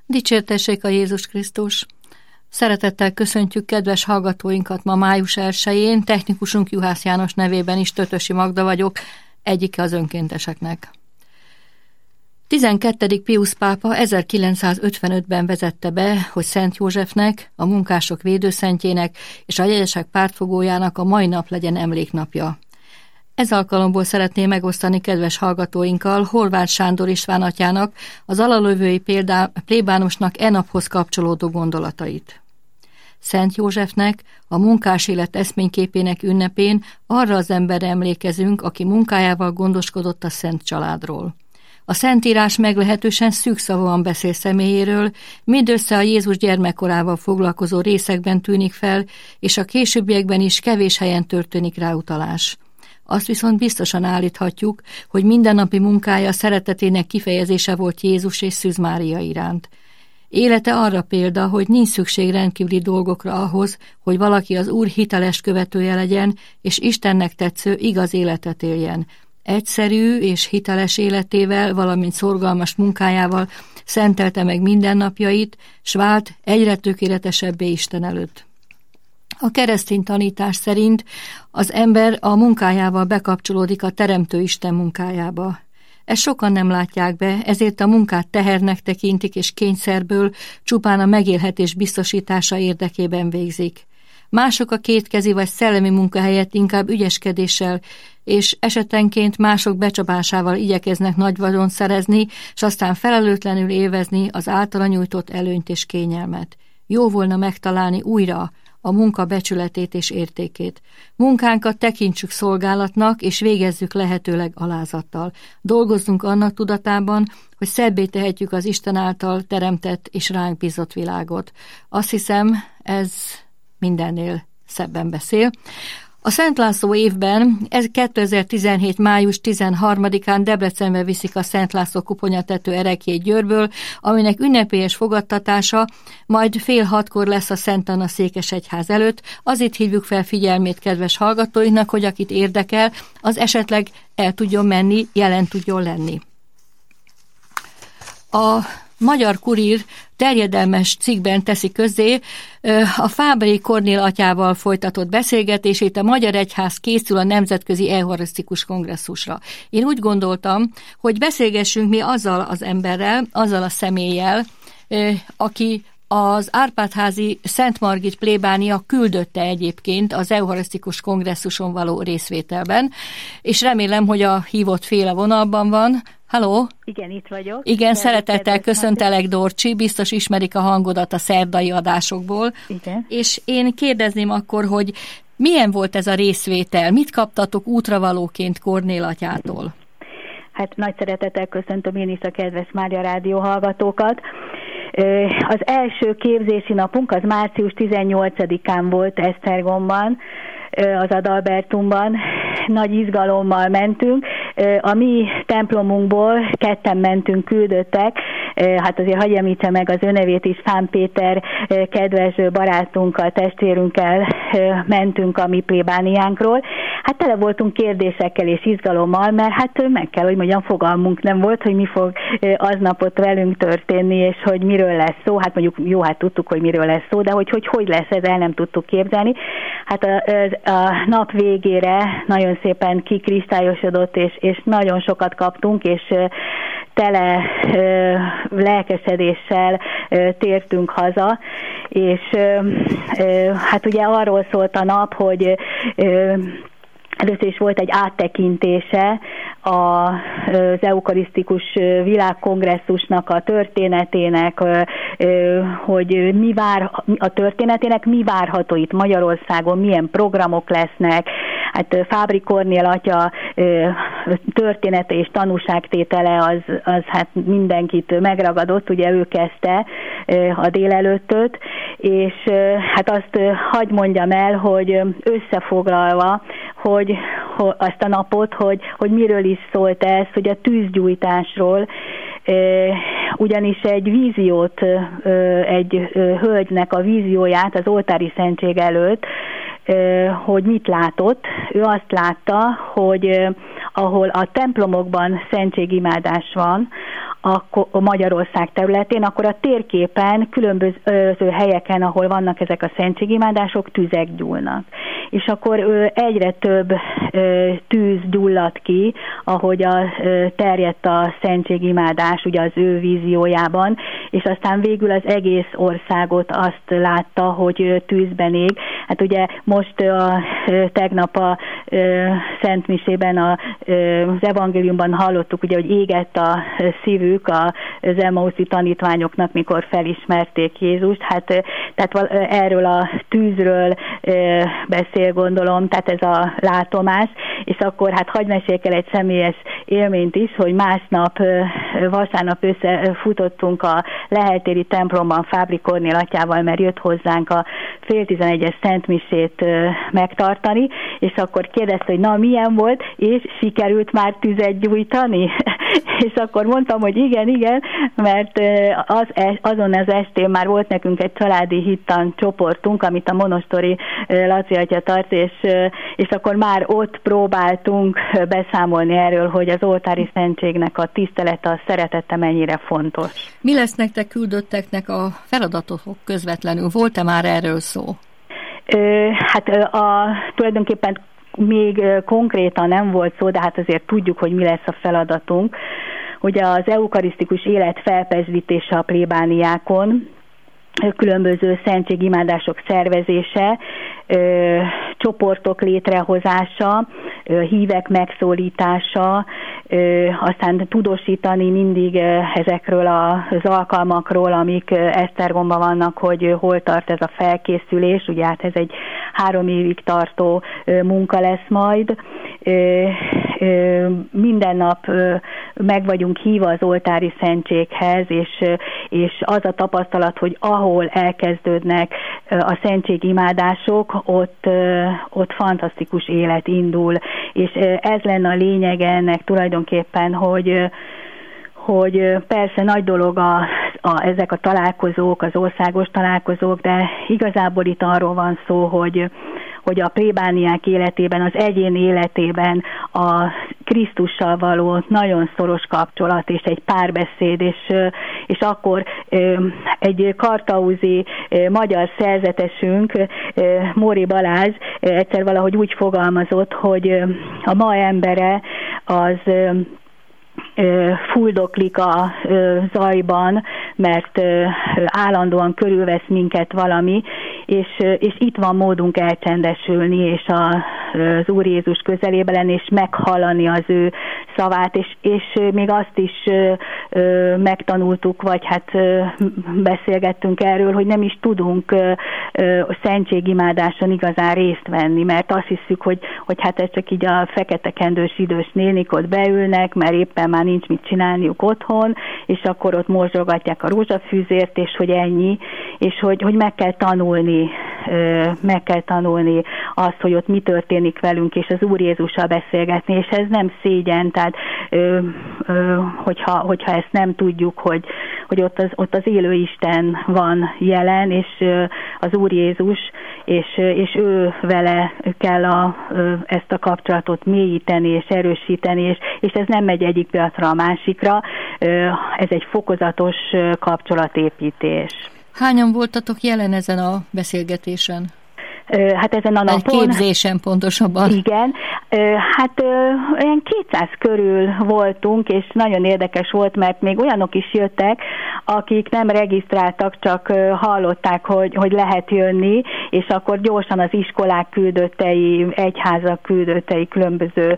Dicsértessék a Jézus Krisztus! Szeretettel köszöntjük kedves hallgatóinkat ma május 1-én, technikusunk Juhász János nevében is, Tötösi Magda vagyok, egyike az önkénteseknek. 12. Piusz pápa 1955-ben vezette be, hogy Szent Józsefnek, a munkások védőszentjének és a jegyesek pártfogójának a mai nap legyen emléknapja. Ez alkalomból szeretném megosztani kedves hallgatóinkkal Horváth Sándor István atyának, az alalövői plébánosnak e naphoz kapcsolódó gondolatait. Szent Józsefnek, a munkás élet eszményképének ünnepén arra az emberre emlékezünk, aki munkájával gondoskodott a szent családról. A Szentírás meglehetősen szűkszavúan beszél személyéről, mindössze a Jézus gyermekkorával foglalkozó részekben tűnik fel, és a későbbiekben is kevés helyen történik rá utalás. Azt viszont biztosan állíthatjuk, hogy mindennapi munkája szeretetének kifejezése volt Jézus és Szűz Mária iránt. Élete arra példa, hogy nincs szükség rendkívüli dolgokra ahhoz, hogy valaki az Úr hiteles követője legyen, és Istennek tetsző, igaz életet éljen. Egyszerű és hiteles életével, valamint szorgalmas munkájával szentelte meg mindennapjait, s vált egyre tökéletesebbé Isten előtt. A keresztény tanítás szerint az ember a munkájával bekapcsolódik a Teremtő Isten munkájába. Ezt sokan nem látják be, ezért a munkát tehernek tekintik és kényszerből csupán a megélhetés biztosítása érdekében végzik. Mások a kétkezi vagy szellemi munka helyett inkább ügyeskedéssel, és esetenként mások becsapásával igyekeznek nagy vagyont szerezni, s aztán felelőtlenül élvezni az általa nyújtott előnyt és kényelmet. Jó volna megtalálni újra a munka becsületét és értékét. Munkánkat tekintsük szolgálatnak, és végezzük lehetőleg alázattal. Dolgozzunk annak tudatában, hogy szebbé tehetjük az Isten által teremtett és ránk bízott világot. Azt hiszem, ez mindennél szebben beszél. A Szent László évben, ez 2017. május 13-án Debrecenbe viszik a Szent László koponyatető ereklyét Győrből, aminek ünnepélyes fogadtatása majd 5:30 lesz a Szent Anna székesegyház előtt. Azért hívjuk fel figyelmét kedves hallgatóinknak, hogy akit érdekel, az esetleg el tudjon menni, jelen tudjon lenni. A Magyar Kurír terjedelmes cikkben teszi közzé a Fábry Kornél atyával folytatott beszélgetését. A Magyar Egyház készül a Nemzetközi Eucharisztikus Kongresszusra. Én úgy gondoltam, hogy beszélgessünk mi azzal az emberrel, azzal a személlyel, aki az Árpád-házi Szent Margit plébánia küldötte egyébként az Eucharisztikus Kongresszuson való részvételben, és remélem, hogy a hívott fél a vonalban van. Halló? Igen, itt vagyok. Igen, szeretettel köszöntelek, Dorcsi, biztos ismerik a hangodat a szerdai adásokból. Igen. És én kérdezném akkor, hogy milyen volt ez a részvétel? Mit kaptatok útravalóként Kornél atyától? Hát nagy szeretettel köszöntöm én is a kedves Mária Rádió hallgatókat. Az első képzési napunk az március 18-án volt Esztergomban, az Adalbertumban. Nagy izgalommal mentünk. A mi templomunkból 2 mentünk küldöttek, hát azért hagyj említse meg az önevét is, Fán Péter kedves barátunkkal, testvérünkkel mentünk a mi plébániánkról. Hát tele voltunk kérdésekkel és izgalommal, mert hát meg kell, hogy mondjam, fogalmunk nem volt, hogy mi fog aznapot velünk történni, és hogy miről lesz szó. Hát mondjuk jó, hát tudtuk, hogy miről lesz szó, de hogy lesz ez, el nem tudtuk képzelni. Hát a nap végére nagyon szépen kikristályosodott, és nagyon sokat kaptunk, és tele lelkesedéssel tértünk haza, és hát ugye arról szólt a nap, hogy először is volt egy áttekintése az Eukarisztikus Világkongresszusnak a történetének, hogy mi várható itt Magyarországon, milyen programok lesznek. Hát Fábry Kornél atya története és tanúságtétele az hát mindenkit megragadott, ugye ő kezdte a délelőttöt, és hát azt hadd mondjam el, hogy összefoglalva, hogy azt a napot, hogy miről is szólt ez, hogy a tűzgyújtásról, ugyanis egy víziót, egy hölgynek a vízióját az oltári szentség előtt, hogy mit látott. Ő azt látta, hogy ahol a templomokban szentségimádás van, a Magyarország területén, akkor a térképen különböző helyeken, ahol vannak ezek a szentségimádások, tüzek gyúlnak. És akkor egyre több tűz gyulladt ki, ahogy terjedt a szentségimádás ugye az ő víziójában, és aztán végül az egész országot azt látta, hogy tűzben ég. Hát ugye most tegnap a Szentmisében az evangéliumban hallottuk, ugye, hogy égett a szívük az Emmauszi tanítványoknak, mikor felismerték Jézust. Hát tehát erről a tűzről beszél, gondolom, tehát ez a látomás, és akkor hát hadd meséljek el egy személyes élményt is, hogy másnap, vasárnap összefutottunk a Leheltéri templomban Fábri Kornél atyával, mert jött hozzánk a 10:30-es szentmisét megtartani, és akkor kérdezte, hogy na, milyen volt, és sikerült már tüzet gyújtani? És akkor mondtam, hogy igen, mert azon az estén már volt nekünk egy családi hittan csoportunk, amit a monostori Laci atya tart, és akkor már ott próbáltunk beszámolni erről, hogy az oltári szentségnek a tisztelete, a szeretete mennyire fontos. Mi lesz nektek, küldötteknek a feladatotok közvetlenül? Volt-e már erről szó? Hát tulajdonképpen még konkrétan nem volt szó, de hát azért tudjuk, hogy mi lesz a feladatunk. Ugye az eukarisztikus élet felpezvítése a plébániákon, különböző szentségimádások szervezése, csoportok létrehozása, hívek megszólítása, aztán tudósítani mindig ezekről az alkalmakról, amik Esztergomban vannak, hogy hol tart ez a felkészülés. Ugye hát ez egy 3 évig tartó munka lesz majd. Minden nap meg vagyunk hívva az oltári szentséghez, és az a tapasztalat, hogy ahol elkezdődnek a szentségimádások, ott fantasztikus élet indul, és ez lenne a lényege ennek tulajdonképpen, hogy persze nagy dolog ezek a találkozók, az országos találkozók, de igazából itt arról van szó, hogy a plébániák életében, az egyén életében a Krisztussal való nagyon szoros kapcsolat és egy párbeszéd, és akkor egy kartauzi magyar szerzetesünk, Móri Balázs egyszer valahogy úgy fogalmazott, hogy a ma embere az fuldoklik a zajban, mert állandóan körülvesz minket valami, és itt van módunk elcsendesülni, és az Úr Jézus közelébe lenni, és meghallani az ő szavát, és még azt is megtanultuk, vagy hát beszélgettünk erről, hogy nem is tudunk szentségimádáson igazán részt venni, mert azt hiszük, hogy hát ez csak így a fekete kendős idős nénik ott beülnek, mert éppen már nincs mit csinálniuk otthon, és akkor ott morzsogatják a rózsafűzért, és hogy ennyi, és hogy meg kell tanulni azt, hogy ott mi történik velünk, és az Úr Jézussal beszélgetni, és ez nem szégyen, tehát hogyha ezt nem tudjuk, hogy ott az élő Isten van jelen, és az Úr Jézus, és ő vele kell ezt a kapcsolatot mélyíteni és erősíteni, és ez nem megy egyik pillanatra a másikra, ez egy fokozatos kapcsolatépítés. Hányan voltatok jelen ezen a beszélgetésen? Hát ezen a napon... Egy képzésen pontosabban. Igen. Hát olyan 200 körül voltunk, és nagyon érdekes volt, mert még olyanok is jöttek, akik nem regisztráltak, csak hallották, hogy lehet jönni, és akkor gyorsan az iskolák küldöttei, egyházak küldöttei különböző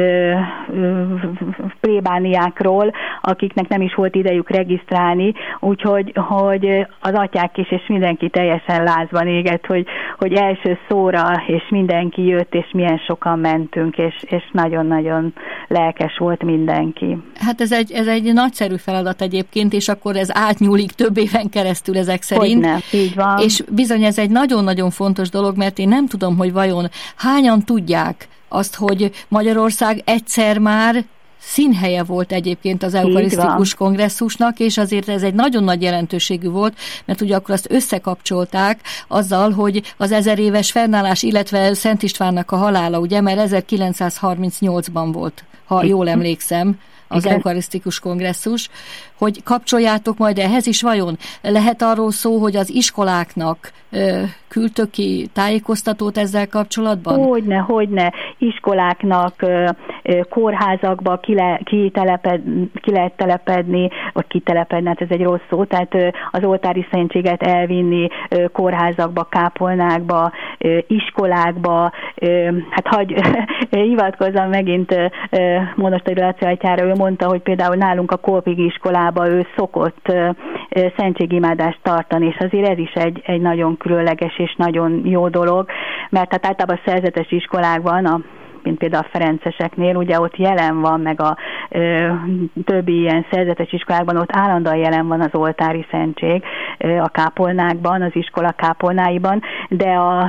plébániákról, akiknek nem is volt idejük regisztrálni, úgyhogy az atyák is, és mindenki teljesen lázban égett, hogy első szóra, és mindenki jött, és milyen sokan mentünk, és nagyon-nagyon lelkes volt mindenki. Hát ez egy nagyszerű feladat egyébként, és akkor ez átnyúlik több éven keresztül ezek szerint. Hogyne, így van. És bizony ez egy nagyon-nagyon fontos dolog, mert én nem tudom, hogy vajon hányan tudják azt, hogy Magyarország egyszer már színhelye volt egyébként az eukarisztikus kongresszusnak, és azért ez egy nagyon nagy jelentőségű volt, mert ugye akkor azt összekapcsolták azzal, hogy az 1000 éves fennállás, illetve Szent Istvánnak a halála, ugye, mert 1938-ban volt, ha jól emlékszem, az eukarisztikus kongresszus, hogy kapcsoljátok majd ehhez is vajon? Lehet arról szó, hogy az iskoláknak küldtök ki tájékoztatót ezzel kapcsolatban? Hogyne. Iskoláknak, kórházakba ki lehet telepedni, vagy kitelepedni, hát ez egy rossz szó, tehát az oltári szentséget elvinni kórházakba, kápolnákba, iskolákba, hát hagy hivatkozzam megint Monostori Laci atyára, ő mondta, hogy például nálunk a Kolpigi iskolába ő szokott szentségimádást tartani, és azért ez is egy nagyon különleges és nagyon jó dolog, mert hát általában a szerzetes iskolákban, mint például a ferenceseknél, ugye ott jelen van, meg a többi ilyen szerzetes iskolákban ott állandóan jelen van az oltári szentség a kápolnákban, az iskola kápolnáiban, de a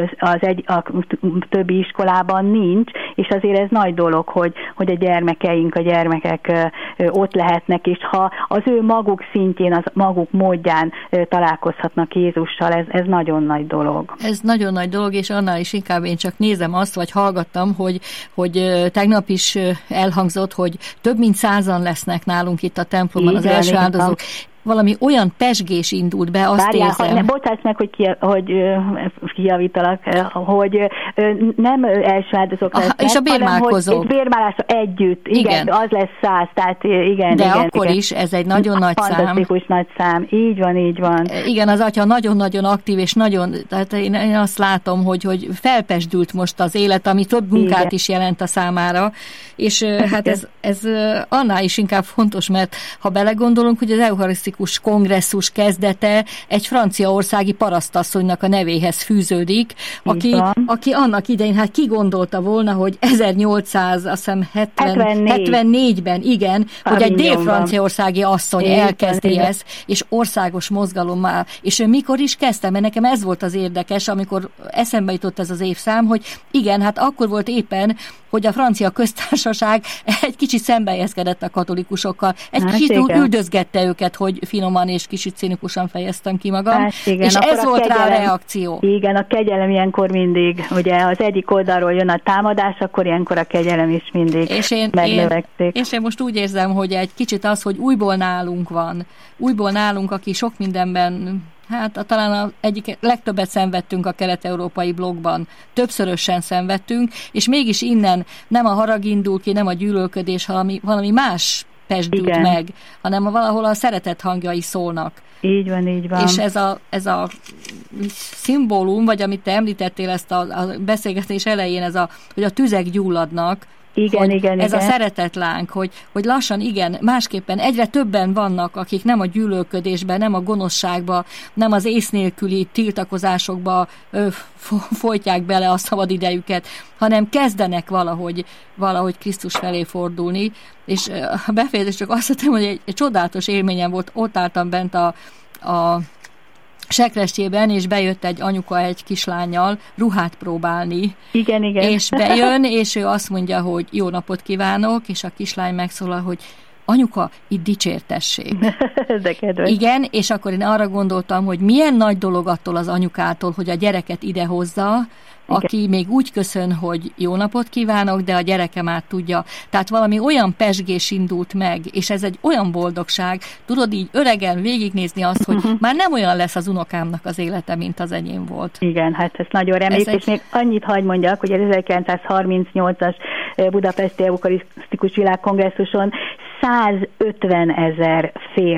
többi iskolában nincs, és azért ez nagy dolog, hogy a gyermekek ott lehetnek, és ha az ő maguk szintjén, az maguk módján találkozhatnak Jézussal, ez nagyon nagy dolog. Ez nagyon nagy dolog, és annál is inkább én csak nézem azt, vagy hallgattam, hogy tegnap is elhangzott, hogy több mint 100-an lesznek nálunk itt a templomban az első áldozók. Valami olyan pesgés indult be, azt érzem. Bocsáss meg, hogy kijavítalak, hogy nem első áldozók lesznek, és a bérmálkozók. Hanem, hogy bérmálásra együtt. Igen, az lesz 100, tehát igen. De igen, akkor igen. is ez egy nagyon nagy szám. Fantasztikus nagy szám. Így van. Igen, az atya nagyon-nagyon aktív, és tehát én azt látom, hogy felpesdült most az élet, ami több munkát is jelent a számára, és hát ez annál is inkább fontos, mert ha belegondolunk, hogy az eucharisztikus kongresszus kezdete egy franciaországi parasztasszonynak a nevéhez fűződik, aki annak idején, hát ki gondolta volna, hogy 1874-ben, igen, hogy egy dél-franciaországi asszony elkezdi ezt, és országos mozgalommal. És ő mikor is kezdte? Mert nekem ez volt az érdekes, amikor eszembe jutott ez az évszám, hogy igen, hát akkor volt éppen, hogy a francia köztársaság egy kicsit szembejezkedett a katolikusokkal. Egy kicsit üldözgette őket, hogy finoman és kicsit cinikusan fejeztem ki magam. Hát igen, és ez volt rá a reakció. Igen, a kegyelem ilyenkor mindig, ugye az egyik oldalról jön a támadás, akkor ilyenkor a kegyelem is mindig megnövekszik. És én most úgy érzem, hogy egy kicsit az, hogy újból nálunk, aki sok mindenben, hát talán egyik legtöbbet szenvedtünk a kelet-európai blokkban. Többszörösen szenvedtünk, és mégis innen nem a harag indul ki, nem a gyűlölködés, valami más pesdült meg, hanem valahol a szeretet hangjai szólnak. Így van. És ez a szimbólum, vagy amit te említettél ezt a beszélgetés elején, hogy a tüzek gyulladnak, Igen. a szeretetláng, hogy lassan másképpen egyre többen vannak, akik nem a gyűlölködésben, nem a gonoszságba, nem az ész nélküli tiltakozásokba folytják bele a szabadidejüket, hanem kezdenek valahogy Krisztus felé fordulni. És a befejezés csak azt hiszem, hogy egy csodálatos élményem volt, ott álltam bent a Sekrestjében, és bejött egy anyuka egy kislánnyal ruhát próbálni. Igen. És bejön, és ő azt mondja, hogy jó napot kívánok, és a kislány megszólal, hogy anyuka, itt dicsértessék. De kedves. Igen, és akkor én arra gondoltam, hogy milyen nagy dolog attól az anyukától, hogy a gyereket idehozza, aki még úgy köszön, hogy jó napot kívánok, de a gyereke már tudja. Tehát valami olyan pesgés indult meg, és ez egy olyan boldogság, tudod így öregen végignézni azt, hogy már nem olyan lesz az unokámnak az élete, mint az enyém volt. Igen, hát ezt nagyon reméljük, és még annyit hagy mondjak, hogy az 1938-as Budapesti Eukarisztikus Világkongresszuson 150 000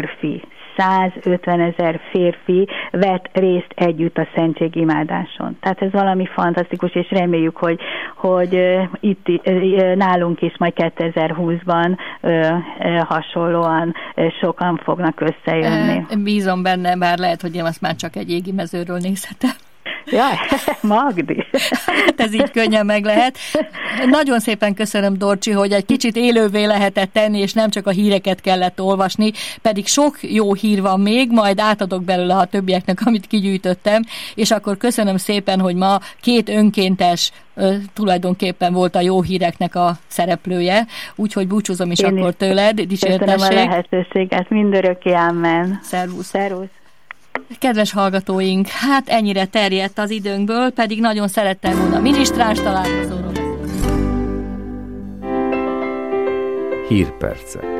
férfi vett részt együtt a szentségimádáson. Tehát ez valami fantasztikus, és reméljük, hogy itt nálunk is majd 2020-ban hasonlóan sokan fognak összejönni. Bízom benne, bár lehet, hogy én azt már csak egy égi mezőről nézhetem. Jaj, Magdi! Ez így könnyen meg lehet. Nagyon szépen köszönöm, Dorcsi, hogy egy kicsit élővé lehetett tenni, és nem csak a híreket kellett olvasni, pedig sok jó hír van még, majd átadok belőle a többieknek, amit kigyűjtöttem, és akkor köszönöm szépen, hogy ma 2 önkéntes tulajdonképpen volt a jó híreknek a szereplője, úgyhogy búcsúzom is akkor tőled. Köszönöm a lehetőséget, mindörökké, amen. Szervusz. Kedves hallgatóink, hát ennyire terjedt az időnkből, pedig nagyon szerettem volna minisztráns találkozóról. Hírpercek.